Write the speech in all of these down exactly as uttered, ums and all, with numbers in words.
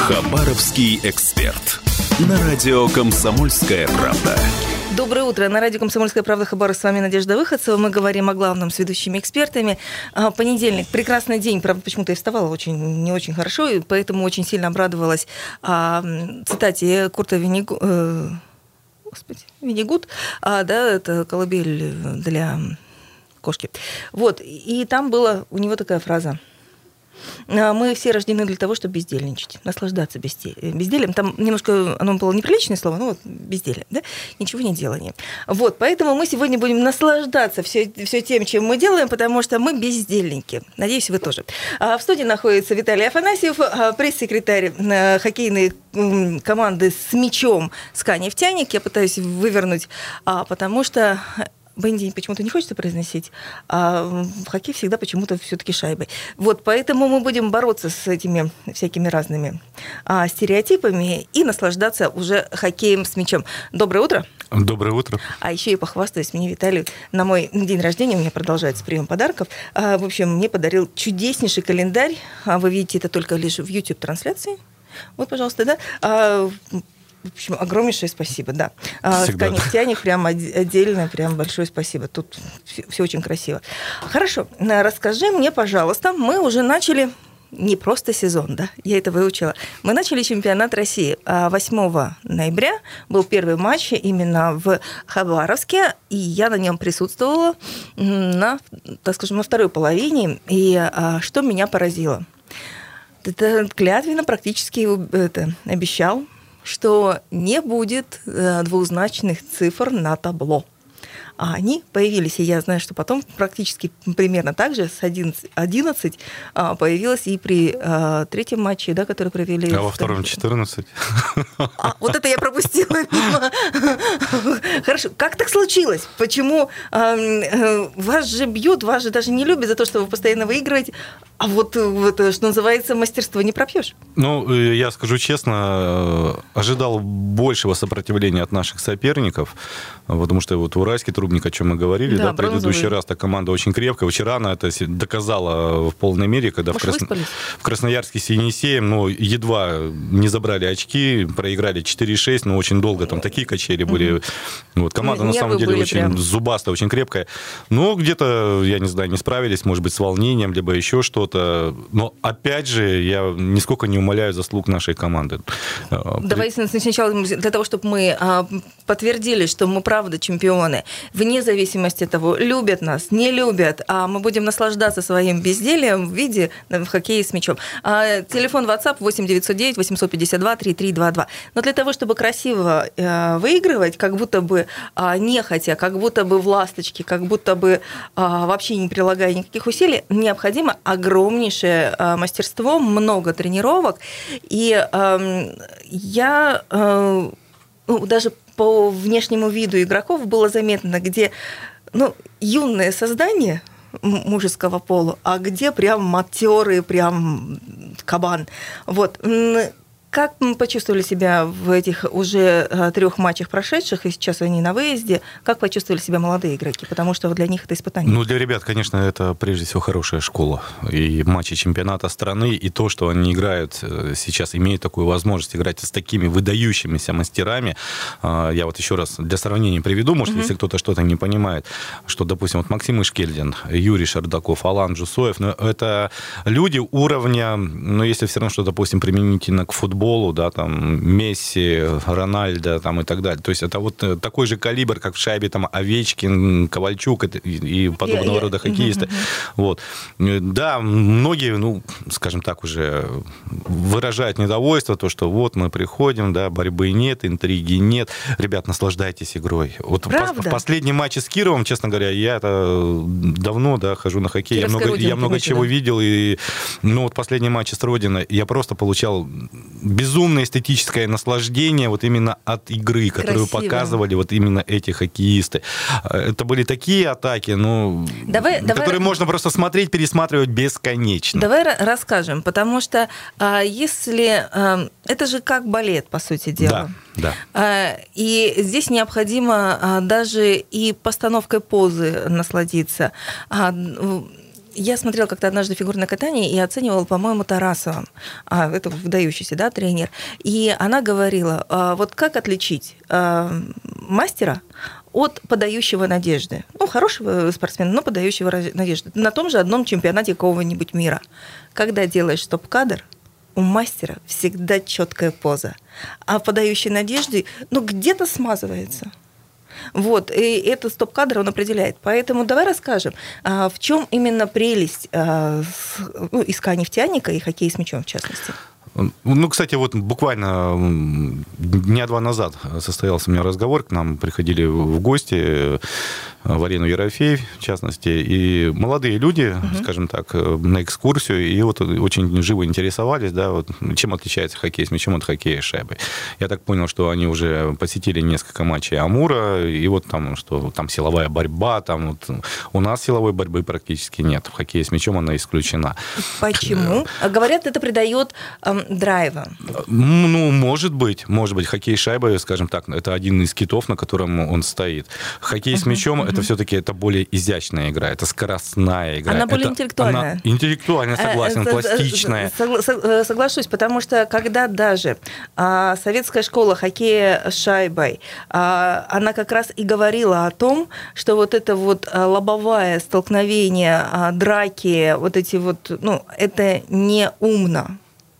Хабаровский эксперт. На радио «Комсомольская правда». Доброе утро. На радио «Комсомольская правда» Хабаровск. С вами Надежда Выходцева. Мы говорим о главном с ведущими экспертами. Понедельник. Прекрасный день. Правда, почему-то я вставала очень, не очень хорошо, и поэтому очень сильно обрадовалась цитате Курта Венегу... Господи, Венегут. А, да, это колыбель для кошки. Вот. И там была у него такая фраза. Мы все рождены для того, чтобы бездельничать, наслаждаться бездельем. Там немножко, оно было неприличное слово, но вот безделье, да? Ничего не делание. Вот, поэтому мы сегодня будем наслаждаться все, все тем, чем мы делаем, потому что мы бездельники. Надеюсь, вы тоже. В студии находится Виталий Афанасьев, пресс-секретарь хоккейной команды с мячом СКА «Нефтяник». Я пытаюсь вывернуть, потому что... Бенди почему-то не хочется произносить, а в хоккее всегда почему-то все-таки шайбой. Вот, поэтому мы будем бороться с этими всякими разными а, стереотипами и наслаждаться уже хоккеем с мячом. Доброе утро. Доброе утро. А еще и похвастаюсь, мне Виталий на мой день рождения, у меня продолжается прием подарков, а, в общем, мне подарил чудеснейший календарь. А, вы видите это только лишь в YouTube-трансляции. Вот, пожалуйста, да. А, В общем, огромнейшее спасибо, да. СКА «Нефтяник», прям отдельно, прям большое спасибо. Тут все, все очень красиво. Хорошо, расскажи мне, пожалуйста, мы уже начали не просто сезон, да, я это выучила. Мы начали чемпионат России. восьмого ноября был первый матч именно в Хабаровске, и я на нем присутствовала на, так скажем, на второй половине. И что меня поразило? Это клятвенно практически это, обещал, что не будет двузначных цифр на табло. А они появились, и я знаю, что потом практически примерно так же с одиннадцать появилось и при третьем матче, да, который провели. А во втором четырнадцать. А, вот это я пропустила мимо. Хорошо, как так случилось? Почему вас же бьют, вас же даже не любят за то, что вы постоянно выигрываете, а вот, вот что называется, мастерство не пропьешь? Ну, я скажу честно, ожидал большего сопротивления от наших соперников, потому что вот Уральский Трубник, о чем мы говорили, да, да предыдущий раз, та команда очень крепкая. Вчера она это доказала в полной мере, когда в, Красно... в Красноярске с Енисеем, ну, едва не забрали очки, проиграли четыре шесть, но очень долго там такие качели были. Mm-hmm. Вот, команда не, на самом деле очень прям зубастая, очень крепкая. Но где-то, я не знаю, не справились, может быть, с волнением, либо еще что-то. Но, опять же, я нисколько не умаляю заслуг нашей команды. Давай сначала для того, чтобы мы подтвердили, что мы правда чемпионы, вне зависимости от того, любят нас, не любят, а мы будем наслаждаться своим бездельем в виде в хоккее с мячом. А, телефон WhatsApp восемь девятьсот девять восемьсот пятьдесят два тридцать три двадцать два. Но для того, чтобы красиво э, выигрывать, как будто бы э, нехотя, как будто бы в ласточке, как будто бы э, вообще не прилагая никаких усилий, необходимо огромнейшее э, мастерство, много тренировок. И э, я э, ну, даже по внешнему виду игроков было заметно, где ну, юное создание мужеского пола, а где прям матерый, прям кабан. Вот. Как мы почувствовали себя в этих уже трех матчах прошедших, и сейчас они на выезде? Как почувствовали себя молодые игроки? Потому что для них это испытание. Ну, для ребят, конечно, это прежде всего хорошая школа. И матчи чемпионата страны, и то, что они играют сейчас, имеют такую возможность играть с такими выдающимися мастерами. Я вот еще раз для сравнения приведу, может, mm-hmm. если кто-то что-то не понимает, что, допустим, вот Максим Ишкельдин, Юрий Шардаков, Алан Джусоев, ну, это люди уровня, ну, если все равно что, допустим, применительно к футболу, да, там, Месси, Рональдо, там, и так далее. То есть это вот такой же калибр, как в шайбе, там, Овечкин, Ковальчук и, и подобного yeah, yeah. рода хоккеисты. Mm-hmm. Вот. Да, многие, ну, скажем так, уже выражают недовольство, то, что вот мы приходим, да, борьбы нет, интриги нет. Ребят, наслаждайтесь игрой. Вот в, в последнем матче с Кировом, честно говоря, я это давно, да, хожу на хоккей, я много, я много чего да. видел, и, ну, вот последний матч с Родиной, я просто получал безумное эстетическое наслаждение вот именно от игры, которую Красиво. показывали вот именно эти хоккеисты. Это были такие атаки, ну, давай, которые давай... можно просто смотреть, пересматривать бесконечно. Давай расскажем, потому что если... Это же как балет, по сути дела. Да, да. И здесь необходимо даже и постановкой позы насладиться. Я смотрела как-то однажды фигурное катание и оценивала, по-моему, Тарасова. А, это выдающийся, да, тренер. И она говорила, а, вот как отличить а, мастера от подающего надежды. Ну, хорошего спортсмена, но подающего надежды. На том же одном чемпионате какого-нибудь мира. Когда делаешь стоп-кадр, у мастера всегда четкая поза. А подающий надежды, ну, где-то смазывается. Вот, и этот стоп-кадр он определяет. Поэтому давай расскажем, в чем именно прелесть ну, ИСКА «Нефтяника» и хоккей с мячом, в частности. Ну, кстати, вот буквально дня два назад состоялся у меня разговор, к нам приходили в гости в арену Ерофей, в частности, и молодые люди, угу. скажем так, на экскурсию, и вот очень живо интересовались, да, вот, чем отличается хоккей с мячом от хоккея с шайбой. Я так понял, что они уже посетили несколько матчей Амура, и вот там, что там силовая борьба, там вот, у нас силовой борьбы практически нет, в хоккее с мячом она исключена. Почему? Говорят, это придает эм, драйва. Ну, может быть, может быть, хоккей с шайбой, скажем так, это один из китов, на котором он стоит. Хоккей uh-huh, с мячом uh-huh. это все-таки это более изящная игра, это скоростная игра. Она более это, интеллектуальная. Она интеллектуальная, согласен, э, пластичная. Соглашусь, потому что когда даже а, советская школа хоккея с шайбой, а, она как раз и говорила о том, что вот это вот лобовое столкновение, а, драки, вот эти вот, ну, это не умно.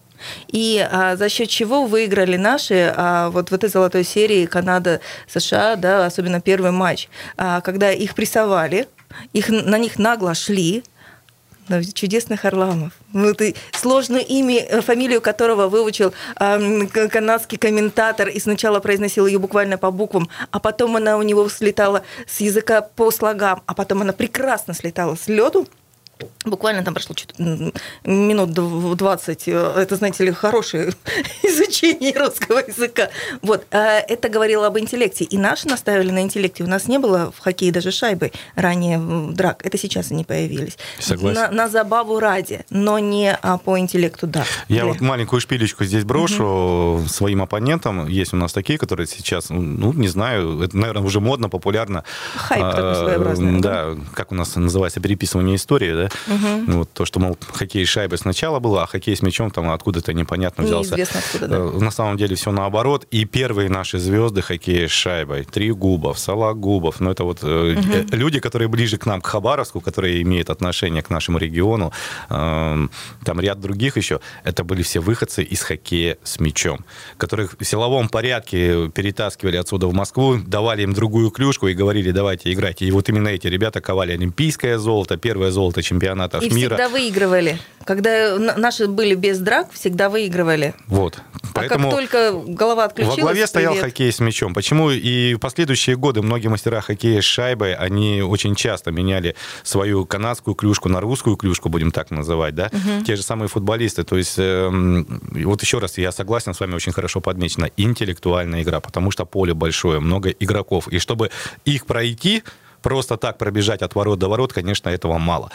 И а, за счет чего выиграли наши а, вот в этой золотой серии Канада-США, да, особенно первый матч, а, когда их прессовали, их, на них нагло шли, чудесный Харламов. Вот, сложную имя, фамилию которого выучил а, канадский комментатор и сначала произносил ее буквально по буквам, а потом она у него слетала с языка по слогам, а потом она прекрасно слетала с лёду. Буквально там прошло минут двадцать. Это, знаете ли, хорошее изучение русского языка. Вот. Это говорило об интеллекте. И наши наставили на интеллекте. У нас не было в хоккее даже шайбы ранее драк. Это сейчас они появились. Согласен. На, на забаву ради, но не по интеллекту, да. Я Для... вот маленькую шпилечку здесь брошу угу. своим оппонентам. Есть у нас такие, которые сейчас, ну, не знаю, это, наверное, уже модно, популярно. Хайп а, такой своеобразный. Да, как у нас называется, переписывание истории, да? Угу. Вот то, что, мол, хоккей с шайбой сначала было, а хоккей с мячом там откуда-то непонятно взялся. Неизвестно откуда, да. На самом деле все наоборот. И первые наши звезды хоккея с шайбой. Трегубов, Сологубов. Ну, это вот угу. люди, которые ближе к нам, к Хабаровску, которые имеют отношение к нашему региону. Там ряд других еще. Это были все выходцы из хоккея с мячом, которых в силовом порядке перетаскивали отсюда в Москву, давали им другую клюшку и говорили, давайте играйте. И вот именно эти ребята ковали олимпийское золото, первое золото чемпионата и мира. И всегда выигрывали. Когда наши были без драк, всегда выигрывали. Вот. Поэтому а как только голова отключилась... Во главе стоял привет. хоккей с мячом. Почему и в последующие годы многие мастера хоккея с шайбой, они очень часто меняли свою канадскую клюшку на русскую клюшку, будем так называть, да? Угу. Те же самые футболисты. То есть, э, вот еще раз, я согласен с вами, очень хорошо подмечено, интеллектуальная игра, потому что поле большое, много игроков. И чтобы их пройти... Просто так пробежать от ворот до ворот, конечно, этого мало.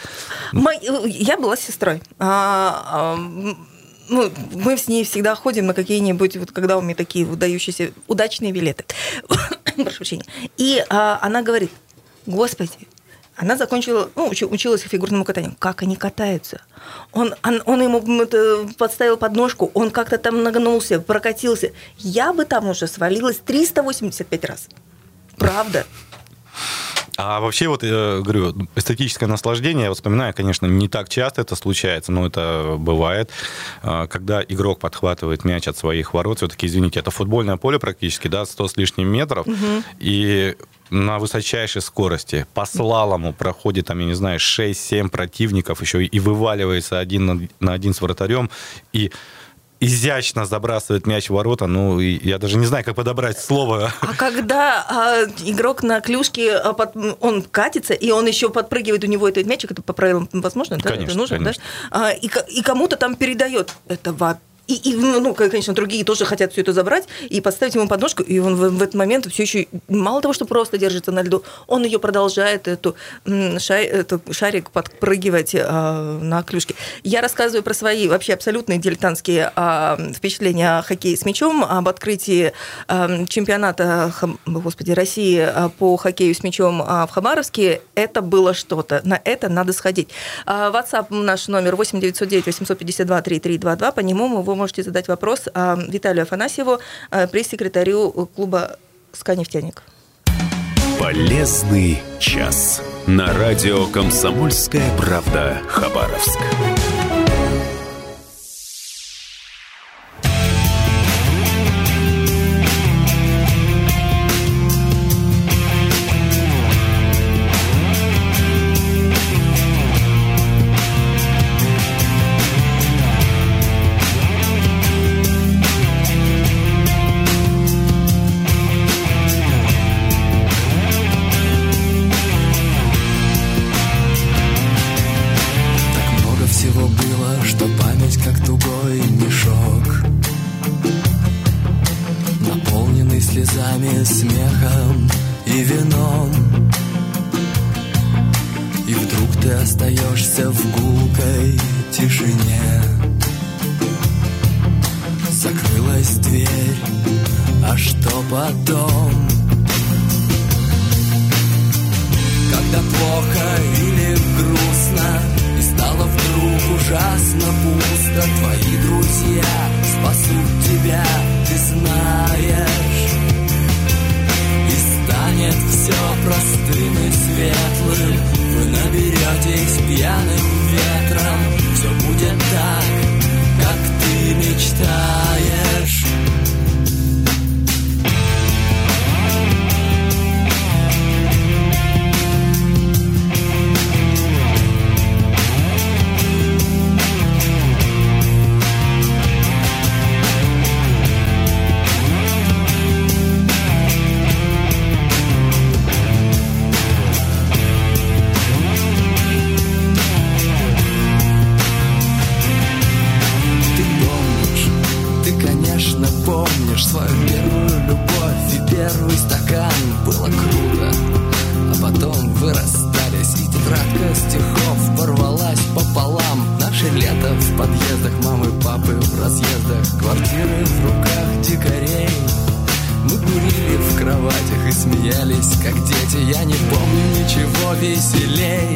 Я была с сестрой. А, а, ну, мы с ней всегда ходим на какие-нибудь, вот когда у меня такие выдающиеся, удачные билеты. Прошу прощения. И а, она говорит, господи, она закончила, ну, училась фигурному катанию. Как они катаются? Он, он, он ему подставил подножку, он как-то там нагнулся, прокатился. Я бы там уже свалилась триста восемьдесят пять раз. Правда. А вообще, вот, я говорю, эстетическое наслаждение, я вспоминаю, конечно, не так часто это случается, но это бывает, когда игрок подхватывает мяч от своих ворот, все-таки, извините, это футбольное поле практически, да, сто с лишним метров, угу. и на высочайшей скорости по слалому проходит, там, я не знаю, шесть-семь противников еще и вываливается один на один с вратарем, и изящно забрасывает мяч в ворота, ну, я даже не знаю, как подобрать слово. А когда а, игрок на клюшке, а, под, он катится, и он еще подпрыгивает, у него этот мячик, это по правилам возможно, да? Конечно, это нужно, конечно. Да? А, и, и кому-то там передает. Это вообще И, и, ну, конечно, другие тоже хотят все это забрать и подставить ему подножку, и он в, в этот момент все еще, мало того, что просто держится на льду, он ее продолжает, эту, шар, эту шарик подпрыгивать а, на клюшке. Я рассказываю про свои вообще абсолютные дилетантские а, впечатления о хоккее с мячом, об открытии а, чемпионата, господи, России а, по хоккею с мячом а, в Хабаровске. Это было что-то, на это надо сходить. А, WhatsApp наш номер восемь девятьсот девять восемьсот пятьдесят два тридцать три двадцать два, по нему вы можете задать вопрос Виталию Афанасьеву, пресс-секретарю клуба «СКА Нефтяник». Полезный час. На радио «Комсомольская правда» Хабаровск. Смехом и вином, и вдруг ты остаешься в гулкой тишине. Закрылась дверь, а что потом? Когда плохо или грустно, и стало вдруг ужасно пусто, твои друзья спасут тебя, ты знаешь. Станет все простым и светлым, вы наберетесь пьяным ветром, все будет так, как ты мечтаешь. Помнишь свою первую любовь и первый стакан? Было круто, а потом вы расстались, и тетрадка стихов порвалась пополам. Наше лето в подъездах, мамы, папы в разъездах, квартиры в руках дикарей. Мы курили в кроватях и смеялись, как дети. Я не помню ничего веселей.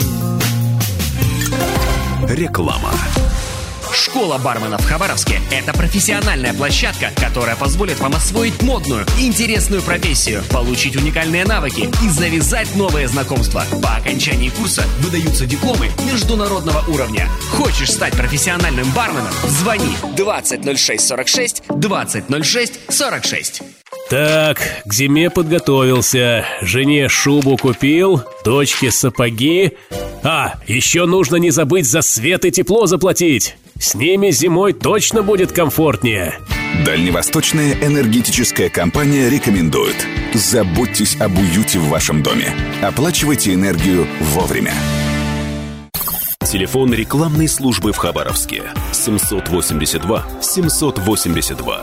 Реклама. Школа барменов в Хабаровске – это профессиональная площадка, которая позволит вам освоить модную и интересную профессию, получить уникальные навыки и завязать новые знакомства. По окончании курса выдаются дипломы международного уровня. Хочешь стать профессиональным барменом? Звони двадцать ноль шесть сорок шесть двадцать ноль шесть сорок шесть. Так, к зиме подготовился. Жене шубу купил, дочке сапоги. А, еще нужно не забыть за свет и тепло заплатить. С ними зимой точно будет комфортнее. Дальневосточная энергетическая компания рекомендует: заботьтесь об уюте в вашем доме. Оплачивайте энергию вовремя. Телефон рекламной службы в Хабаровске семьсот восемьдесят два семьсот восемьдесят два.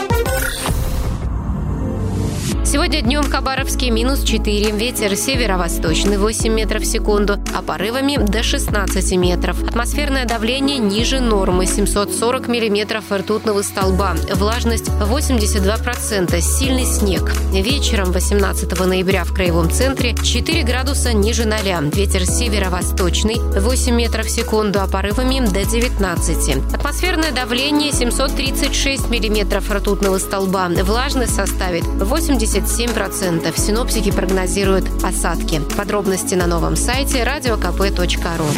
Сегодня днем в Хабаровске минус четыре, ветер северо-восточный восемь метров в секунду, а порывами до шестнадцати метров. Атмосферное давление ниже нормы семьсот сорок миллиметров ртутного столба. Влажность восемьдесят два процента, сильный снег. Вечером восемнадцатого ноября в краевом центре четыре градуса ниже ноля, ветер северо-восточный восемь метров в секунду, а порывами до девятнадцати. Атмосферное давление семьсот тридцать шесть миллиметров ртутного столба. Влажность составит восемьдесят семь процентов. Синоптики прогнозируют осадки. Подробности на новом сайте радио ка пэ точка ру.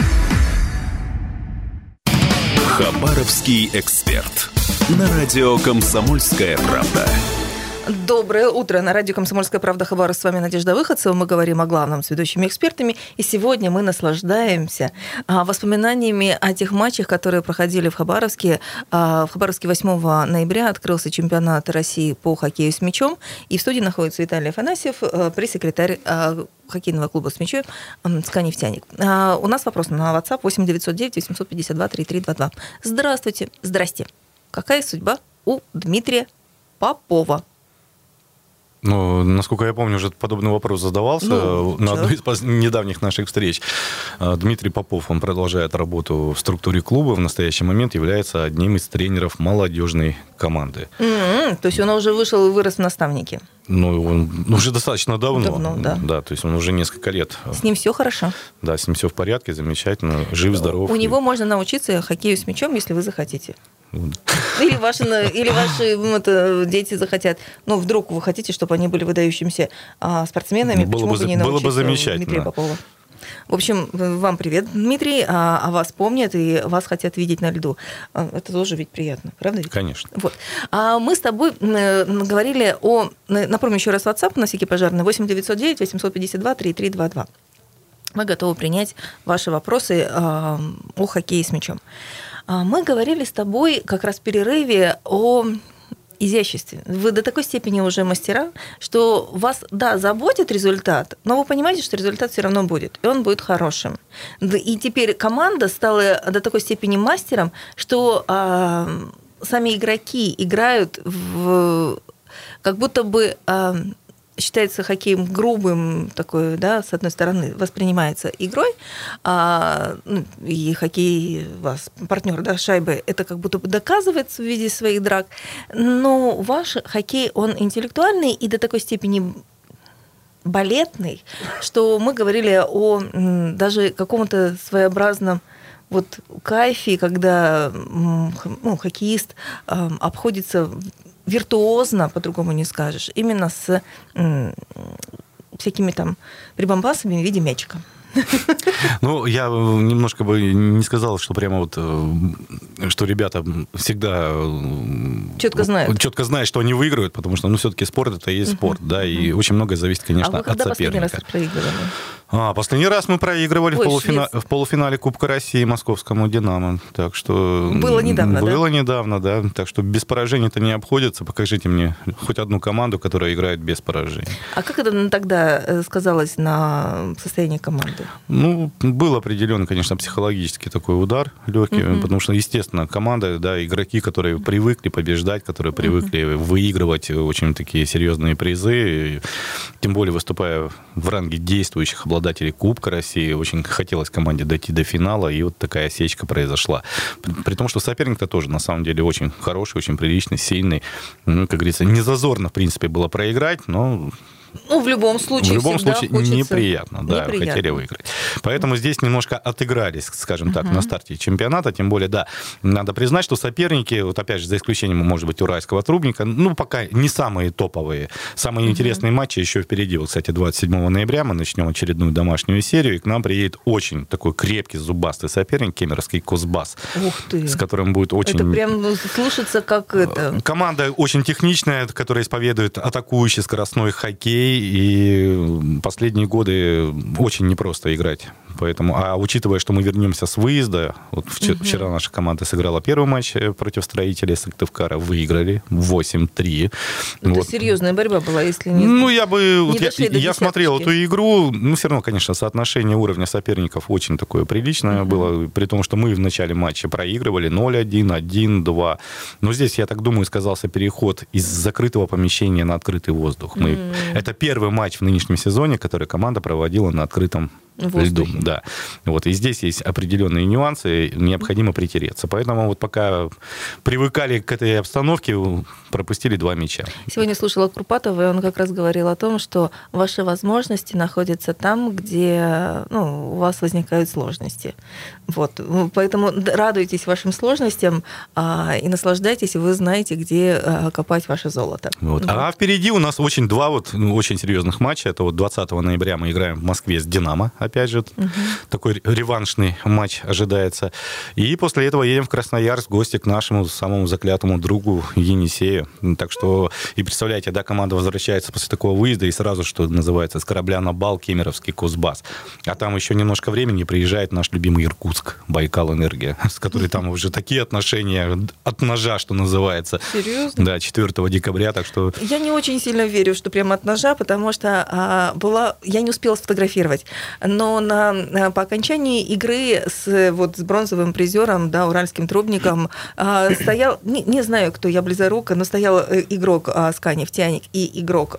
Хабаровский эксперт. На радио «Комсомольская правда». Доброе утро. На радио «Комсомольская правда» Хабаровск. С вами Надежда Выходцева. Мы говорим о главном с ведущими экспертами. И сегодня мы наслаждаемся воспоминаниями о тех матчах, которые проходили в Хабаровске. В Хабаровске восьмого ноября открылся чемпионат России по хоккею с мячом. И в студии находится Виталий Афанасьев, пресс-секретарь хоккейного клуба с мячом «СКА Нефтяник». У нас вопрос на WhatsApp восемь девятьсот девять восемьсот пятьдесят два тридцать три двадцать два. Здравствуйте. Здрасте. какая судьба у Дмитрия Попова? Ну, насколько я помню, уже подобный вопрос задавался ну, на одной из недавних наших встреч. Дмитрий Попов, он продолжает работу в структуре клуба, в настоящий момент является одним из тренеров молодежной команды. Mm-hmm. То есть он уже вышел и вырос в наставнике? Ну, он уже достаточно давно. Давно, да. Да, то есть он уже несколько лет. С ним все хорошо? Да, с ним все в порядке, замечательно, жив, здоров. У него можно научиться хоккею с мячом, если вы захотите. Или ваши, или ваши это, дети захотят. Ну, вдруг вы хотите, чтобы они были выдающимися а, спортсменами, было почему бы, бы не научиться было бы замечательно. Дмитрия Попова? В общем, вам привет, Дмитрий, а, а вас помнят и вас хотят видеть на льду. Это тоже ведь приятно, правда? Ведь? Конечно. Вот. А мы с тобой говорили о... Напомню еще раз, WhatsApp на всякий пожарный восемь девятьсот девять восемьсот пятьдесят два тридцать три двадцать два. Мы готовы принять ваши вопросы а, о хоккее с мячом. Мы говорили с тобой как раз в перерыве о изяществе. Вы до такой степени уже мастера, что вас, да, заботит результат, но вы понимаете, что результат все равно будет, и он будет хорошим. И теперь команда стала до такой степени мастером, что а, сами игроки играют в... как будто бы... А, считается хоккеем грубым, такой, да, с одной стороны, воспринимается игрой, а, ну, и хоккей, вас партнер, да, шайбы, это как будто бы доказывается в виде своих драк, но ваш хоккей, он интеллектуальный и до такой степени балетный, что мы говорили о даже каком-то своеобразном вот кайфе, когда ну, хоккеист обходится виртуозно, по-другому не скажешь, именно с м, всякими там прибамбасами в виде мячика. Ну, я немножко бы не сказал, что прямо вот, что ребята всегда четко знают, четко знают, что они выигрывают, потому что, ну, все-таки спорт это и есть спорт, uh-huh. да, и uh-huh. очень многое зависит, конечно, от соперника. А вы когда последний раз проигрывали? А, последний раз мы проигрывали Ой, в, полуфина... в полуфинале Кубка России московскому «Динамо», так что... Было недавно, было да? Было недавно, да, так что без поражений-то не обходится. Покажите мне хоть одну команду, которая играет без поражений. А как это тогда сказалось на состоянии команды? Ну, был определенный, конечно, психологический такой удар легкий, uh-huh. потому что, естественно, команда, да, игроки, которые привыкли побеждать, которые привыкли uh-huh. выигрывать очень такие серьезные призы, тем более выступая в ранге действующих обладателей Кубка России, очень хотелось команде дойти до финала, и вот такая осечка произошла. При, при том, что соперник-то тоже, на самом деле, очень хороший, очень приличный, сильный. Ну, как говорится, не зазорно, в принципе, было проиграть, но... Ну, в любом случае, в любом случае хочется... неприятно, да, неприятно. Хотели выиграть. Поэтому здесь немножко отыгрались, скажем так, uh-huh. на старте чемпионата, тем более, да, надо признать, что соперники, вот опять же, за исключением, может быть, Уральского Трубника, ну, пока не самые топовые, самые uh-huh. интересные матчи еще впереди. Вот, кстати, двадцать седьмого ноября мы начнем очередную домашнюю серию, и к нам приедет очень такой крепкий, зубастый соперник, кемеровский Кузбасс, Ух ты. С которым будет очень... Это прям слушается как это... Команда очень техничная, которая исповедует атакующий скоростной хоккей, и последние годы очень непросто играть. Поэтому, а учитывая, что мы вернемся с выезда, вот вчера, угу. вчера наша команда сыграла первый матч против строителей Сыктывкара, выиграли восемь три. Это вот. Серьезная борьба была, если не... Ну, я бы... Не вот я я смотрел эту игру, ну, все равно, конечно, соотношение уровня соперников очень такое приличное угу. было, при том, что мы в начале матча проигрывали ноль один, один два. Но здесь, я так думаю, сказался переход из закрытого помещения на открытый воздух. Мы... Mm. Это первый матч в нынешнем сезоне, который команда проводила на открытом льду. Да. Вот. И здесь есть определенные нюансы, необходимо притереться. Поэтому вот пока привыкали к этой обстановке, пропустили два мяча. Сегодня слушала Курпатова, и он как раз говорил о том, что ваши возможности находятся там, где ну, у вас возникают сложности. Вот. Поэтому радуйтесь вашим сложностям а, и наслаждайтесь, и вы знаете, где а, копать ваше золото. Вот. Вот. А впереди у нас очень два вот, ну, очень серьезных матча. Это вот двадцатого ноября мы играем в Москве с «Динамо». Опять же, угу. такой реваншный матч ожидается. И после этого едем в Красноярск в гости к нашему самому заклятому другу Енисею. Так что, и представляете, да, команда возвращается после такого выезда и сразу, что называется, с корабля на бал кемеровский Кузбасс. А там еще немножко времени приезжает наш любимый Иркутск, Байкал-Энергия, с которой там уже такие отношения от ножа, что называется. Серьезно? Да, четвёртого декабря, так что... Я не очень сильно верю, что прямо от ножа, потому что а, была... я не успела сфотографировать. но на, по окончании игры с, вот, с бронзовым призером, да, уральским трубником, стоял, не, не знаю, кто я близоруко, но стоял игрок СКА «Нефтяник» и игрок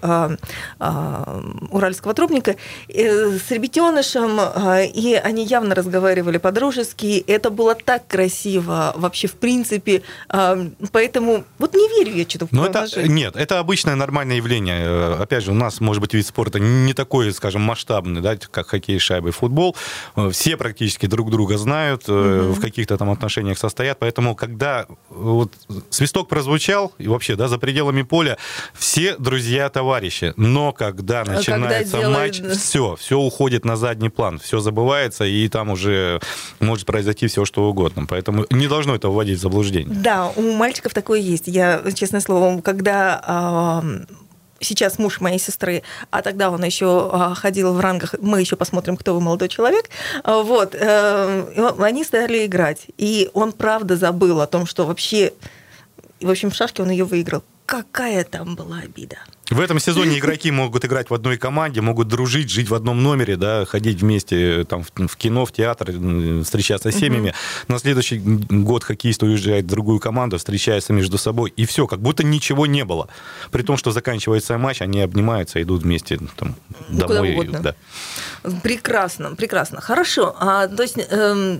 уральского трубника с ребятенышем, и они явно разговаривали по-дружески. Это было так красиво вообще, в принципе. Поэтому вот не верю я что-то в положение. Нет, это обычное нормальное явление. Опять же, у нас, может быть, вид спорта не такой, скажем, масштабный, да, как хоккей, шайба и футбол. Все практически друг друга знают, mm-hmm. в каких-то там отношениях состоят. Поэтому, когда вот свисток прозвучал, и вообще, да, за пределами поля, все друзья, товарищи. Но когда начинается когда матч, делает... все, все уходит на задний план, все забывается, и там уже может произойти все, что угодно. Поэтому не должно это вводить в заблуждение. Да, у мальчиков такое есть. Я, честное слово, когда... Э, сейчас муж моей сестры, а тогда он еще ходил в рангах, мы еще посмотрим, кто вы, молодой человек, вот, они стали играть. И он правда забыл о том, что вообще, в общем, в шашке он ее выиграл. Какая там была обида. В этом сезоне игроки могут играть в одной команде, могут дружить, жить в одном номере, да, ходить вместе там, в кино, в театр, встречаться с семьями. Uh-huh. На следующий год хоккеисты уезжают в другую команду, встречаются между собой, и все, как будто ничего не было. При том, что заканчивается матч, они обнимаются, идут вместе там, домой. Куда угодно. Да. Прекрасно, прекрасно. Хорошо. А, то есть... Эм...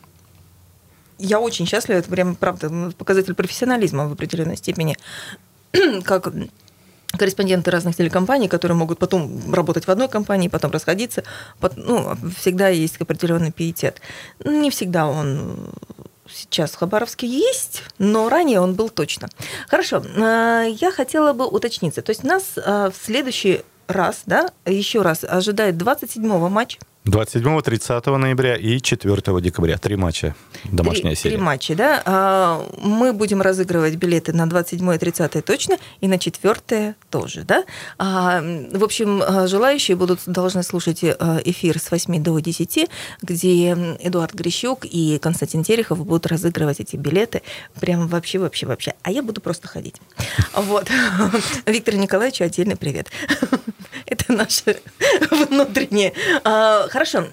Я очень счастлива, это прям, правда, показатель профессионализма в определенной степени, как корреспонденты разных телекомпаний, которые могут потом работать в одной компании, потом расходиться, ну, всегда есть определенный пиетет. Не всегда он сейчас в Хабаровске есть, но ранее он был точно. Хорошо, я хотела бы уточниться, то есть нас в следующий раз, да, еще раз ожидает двадцать седьмого матч. двадцать седьмого, тридцатого ноября и четвёртого декабря. Три матча. Домашняя три, серия. Три матча, да. Мы будем разыгрывать билеты на двадцать седьмое и тридцатое точно, и на четвёртое тоже, да. В общем, желающие будут должны слушать эфир с восьми до десяти, где Эдуард Грищук и Константин Терехов будут разыгрывать эти билеты. Прям вообще, вообще, вообще. А я буду просто ходить. Вот. Виктору Николаевичу отдельный привет. Это наше внутреннее. Хорошо.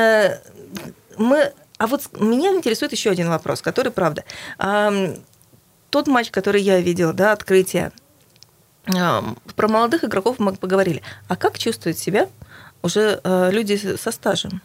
Мы... А вот меня интересует еще один вопрос, который, правда, тот матч, который я видела, да, открытие, про молодых игроков мы поговорили. А как чувствуют себя уже люди со стажем?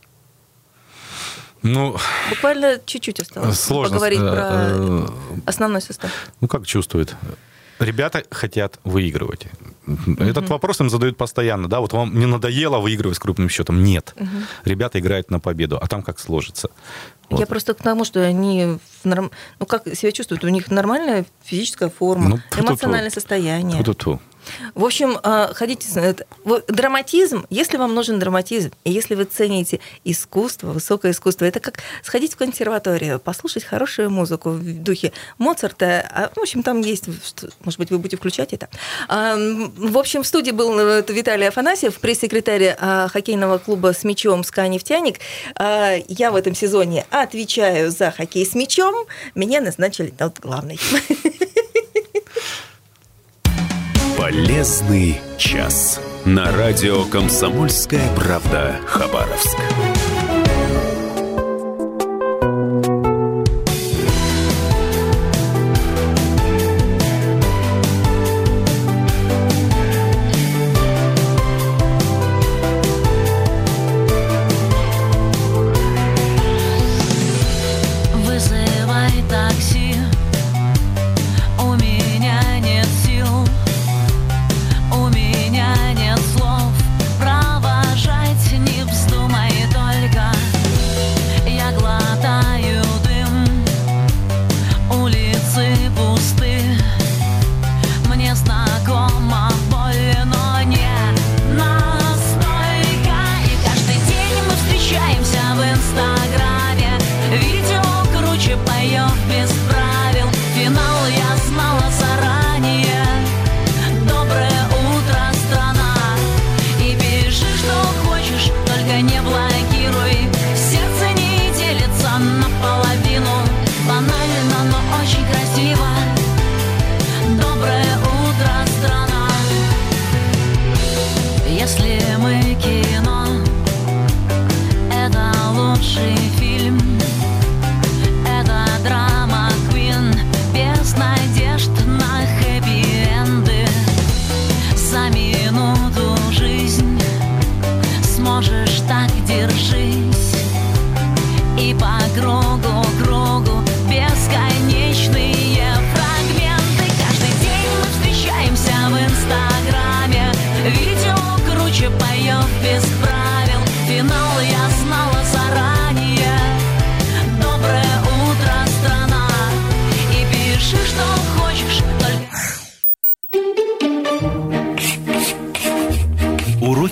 Ну, буквально чуть-чуть осталось сложно поговорить про основной состав. Ну, как чувствуют? Ребята хотят выигрывать. Этот uh-huh. вопрос им задают постоянно. Да, вот вам не надоело выигрывать с крупным счетом? Нет. Uh-huh. Ребята играют на победу. А там как сложится? Вот. Я просто к тому, что они норм... ну, как себя чувствуют? У них нормальная физическая форма, ну, эмоциональное состояние. Ту-ту-ту. В общем, ходите... Драматизм, если вам нужен драматизм, и если вы цените искусство, высокое искусство, это как сходить в консерваторию, послушать хорошую музыку в духе Моцарта. В общем, там есть... Может быть, вы будете включать это. В общем, в студии был Виталий Афанасьев, пресс-секретарь хоккейного клуба с мячом СКА «Нефтяник». Я в этом сезоне отвечаю за хоккей с мячом. Меня назначили тут главной. Полезный час. На радио «Комсомольская правда» Хабаровск. Провожать не вздумай, только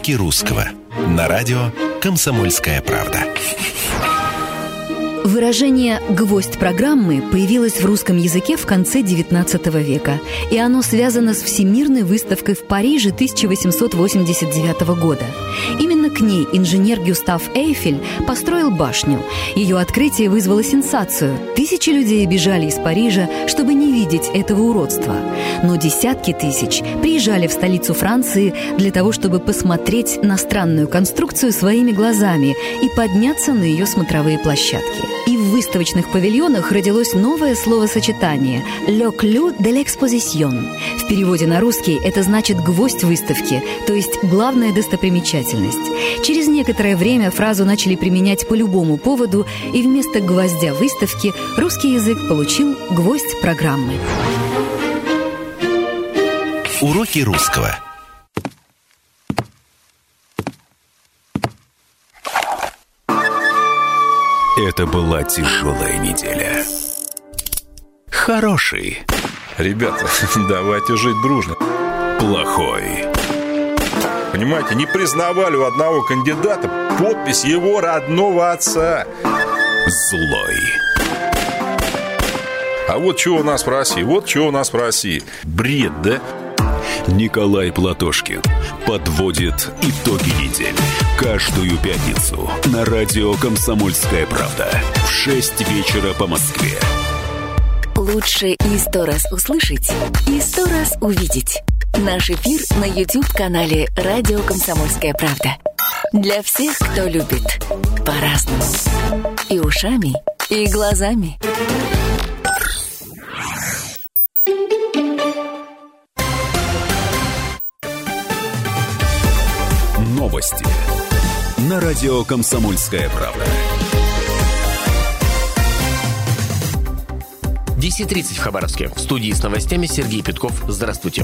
Уроки русского. На радио «Комсомольская правда». Выражение «гвоздь программы» появилось в русском языке в конце девятнадцатого века, и оно связано с Всемирной выставкой в Париже тысяча восемьсот восемьдесят девятого года. Именно к ней инженер Гюстав Эйфель построил башню. Ее открытие вызвало сенсацию. Тысячи людей бежали из Парижа, чтобы не видеть этого уродства. Но десятки тысяч приезжали в столицу Франции для того, чтобы посмотреть на странную конструкцию своими глазами и подняться на ее смотровые площадки. И в выставочных павильонах родилось новое словосочетание «le clou de l'exposition». В переводе на русский это значит «гвоздь выставки», то есть главная достопримечательность. Через некоторое время фразу начали применять по любому поводу, и вместо «гвоздя выставки» русский язык получил «гвоздь программы». Уроки русского. Это была тяжелая неделя. Хороший. Ребята, давайте жить дружно. Плохой. Понимаете, не признавали у одного кандидата подпись его родного отца. Злой. А вот что у нас в России, вот что у нас в России. Бред, да? Николай Платошкин подводит итоги недели. Каждую пятницу на радио «Комсомольская правда» в шесть вечера по Москве. Лучше и сто раз услышать, и сто раз увидеть. Наш эфир на YouTube-канале «Радио Комсомольская правда». Для всех, кто любит по-разному. И ушами, и глазами. Новости на радио «Комсомольская правда». десять тридцать в Хабаровске. В студии с новостями Сергей Петков. Здравствуйте.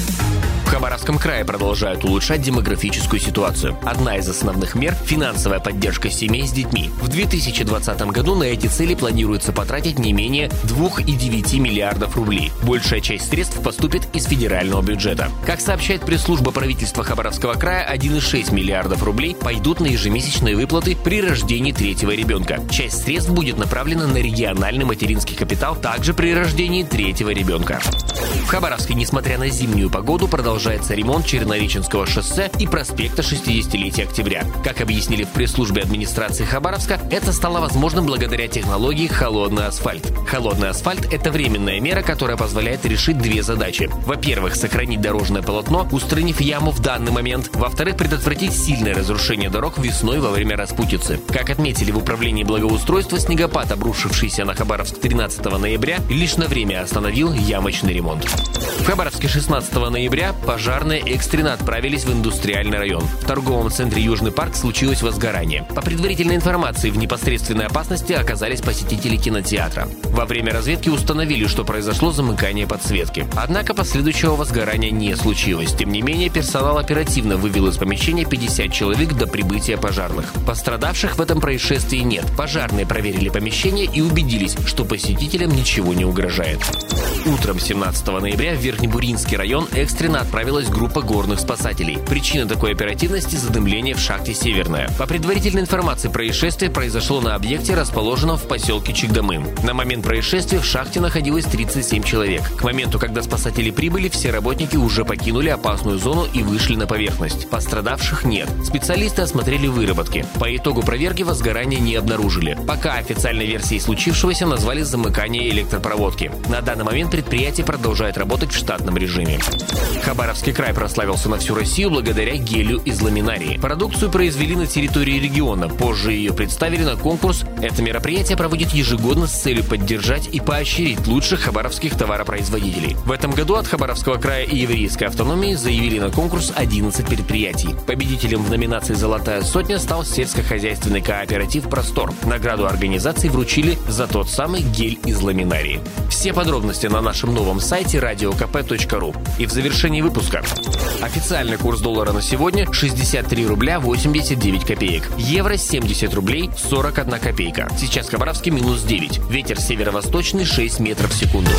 В Хабаровском крае продолжают улучшать демографическую ситуацию. Одна из основных мер – финансовая поддержка семей с детьми. В две тысячи двадцатом году на эти цели планируется потратить не менее два целых девять десятых миллиардов рублей. Большая часть средств поступит из федерального бюджета. Как сообщает пресс-служба правительства Хабаровского края, один целых шесть десятых миллиардов рублей пойдут на ежемесячные выплаты при рождении третьего ребенка. Часть средств будет направлена на региональный материнский капитал также при рождении третьего ребенка. В Хабаровске, несмотря на зимнюю погоду, продолжается ремонт Чернореченского шоссе и проспекта шестидесятилетия Октября. Как объяснили в пресс-службе администрации Хабаровска, это стало возможным благодаря технологии «холодный асфальт». Холодный асфальт – это временная мера, которая позволяет решить две задачи. Во-первых, сохранить дорожное полотно, устранив яму в данный момент. Во-вторых, предотвратить сильное разрушение дорог весной во время распутицы. Как отметили в управлении благоустройства, снегопад, обрушившийся на Хабаровск тринадцатого ноября, лишь на время остановил ямочный ремонт. В Хабаровске шестнадцатого ноября пожарные экстренно отправились в индустриальный район. В торговом центре «Южный парк» случилось возгорание. По предварительной информации, в непосредственной опасности оказались посетители кинотеатра. Во время разведки установили, что произошло замыкание подсветки. Однако последующего возгорания не случилось. Тем не менее, персонал оперативно вывел из помещения пятьдесят человек до прибытия пожарных. Пострадавших в этом происшествии нет. Пожарные проверили помещение и убедились, что посетителям ничего не угрожает. Утром семнадцатого ноября в Верхнебуринский район экстренно отправилась группа горных спасателей. Причина такой оперативности – задымление в шахте «Северная». По предварительной информации, происшествие произошло на объекте, расположенном в поселке Чикдамын. На момент происшествия в шахте находилось тридцать семь человек. К моменту, когда спасатели прибыли, все работники уже покинули опасную зону и вышли на поверхность. Пострадавших нет. Специалисты осмотрели выработки. По итогу проверки возгорания не обнаружили. Пока официальной версией случившегося назвали замыкание электропроводки. На данный момент предприятие продолжает работать в штатном режиме. Хабаровский край прославился на всю Россию благодаря гелю из ламинарии. Продукцию произвели на территории региона. Позже ее представили на конкурс. Это мероприятие проводит ежегодно с целью поддержать и поощрить лучших хабаровских товаропроизводителей. В этом году от Хабаровского края и еврейской автономии заявили на конкурс одиннадцать предприятий. Победителем в номинации «Золотая сотня» стал сельскохозяйственный кооператив «Простор». Награду организации вручили за тот самый гель из ламинарии. Все подробности на нашем новом сайте радио ка пэ точка ру. И в завершении выпуска. Официальный курс доллара на сегодня шестьдесят три рубля восемьдесят девять копеек. Евро семьдесят рублей сорок одна копейка. Сейчас в Хабаровске минус девять. Ветер северо-восточный шесть метров в секунду.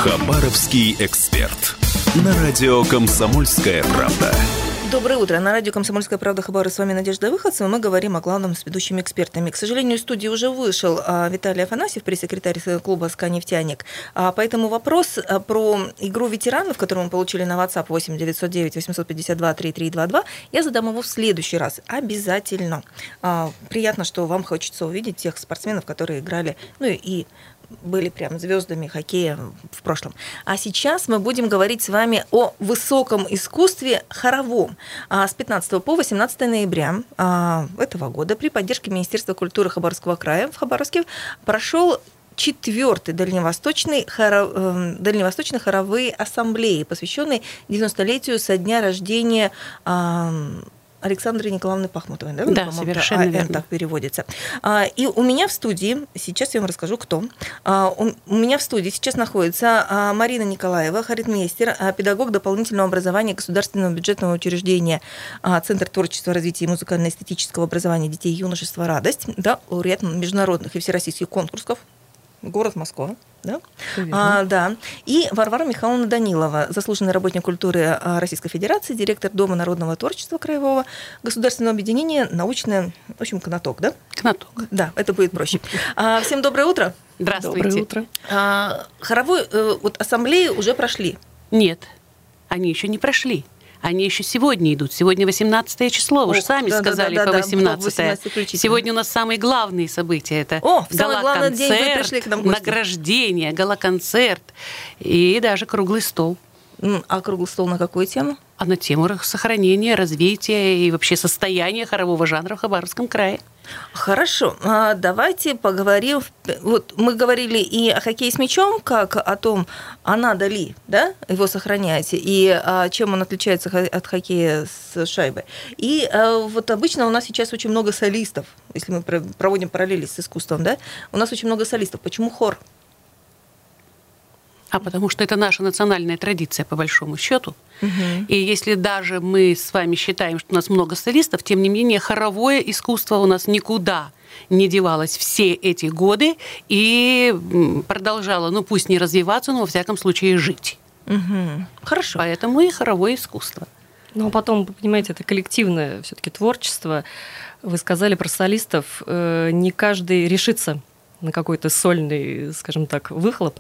Хабаровский эксперт. На радио «Комсомольская правда». Доброе утро. На радио «Комсомольская правда» Хабаров. С вами Надежда Выходцева. Мы говорим о главном с ведущими экспертами. К сожалению, из студии уже вышел Виталий Афанасьев, пресс-секретарь клуба «СКА Нефтяник». Поэтому вопрос про игру ветеранов, которую мы получили на WhatsApp восемь девятьсот девять восемьсот пятьдесят два тридцать три двадцать два, я задам его в следующий раз. Обязательно. Приятно, что вам хочется увидеть тех спортсменов, которые играли, ну и были прям звездами хоккея в прошлом. А сейчас мы будем говорить с вами о высоком искусстве хоровом. С пятнадцатого по восемнадцатое ноября этого года при поддержке Министерства культуры Хабаровского края в Хабаровске прошел четвертый дальневосточный хоро... дальневосточные хоровые ассамблеи, посвященный девяностолетию со дня рождения Александры Николаевны Пахмутовой, да? Да, совершенно верно. Так переводится. И у меня в студии, сейчас я вам расскажу, кто. У меня в студии сейчас находится Марина Николаева, харитмейстер, педагог дополнительного образования государственного бюджетного учреждения Центр творчества, развития и музыкально-эстетического образования детей и юношества «Радость», да, лауреат международных и всероссийских конкурсов, город Москва. Да? А, да. И Варвара Михайловна Данилова, заслуженный работник культуры Российской Федерации, директор Дома народного творчества Краевого государственного объединения «Научное», в общем, «Кноток», да? «Кноток». Да, это будет проще. А, всем доброе утро. Здравствуйте. Доброе утро. А, хоровой, вот ассамблеи уже прошли? Нет, они еще не прошли. Они еще сегодня идут. Сегодня восемнадцатое число. Вы же сами да, сказали да, да, по восемнадцатое. Сегодня у нас самые главные события. Это гала-концерт, награждение, гала-концерт и даже круглый стол. А круглый стол на какую тему? А на тему сохранения, развития и вообще состояния хорового жанра в Хабаровском крае. Хорошо, давайте поговорим. Вот мы говорили и о хоккее с мячом, как о том, а надо ли, да, его сохранять, и чем он отличается от хоккея с шайбой. И вот обычно у нас сейчас очень много солистов, если мы проводим параллели с искусством, да, у нас очень много солистов. Почему хор? А потому что это наша национальная традиция, по большому счету. Угу. И если даже мы с вами считаем, что у нас много солистов, тем не менее хоровое искусство у нас никуда не девалось все эти годы и продолжало, ну пусть не развиваться, но во всяком случае жить. Угу. Хорошо. Поэтому и хоровое искусство. Ну а потом, вы понимаете, это коллективное все-таки творчество. Вы сказали про солистов. Не каждый решится на какой-то сольный, скажем так, выхлоп,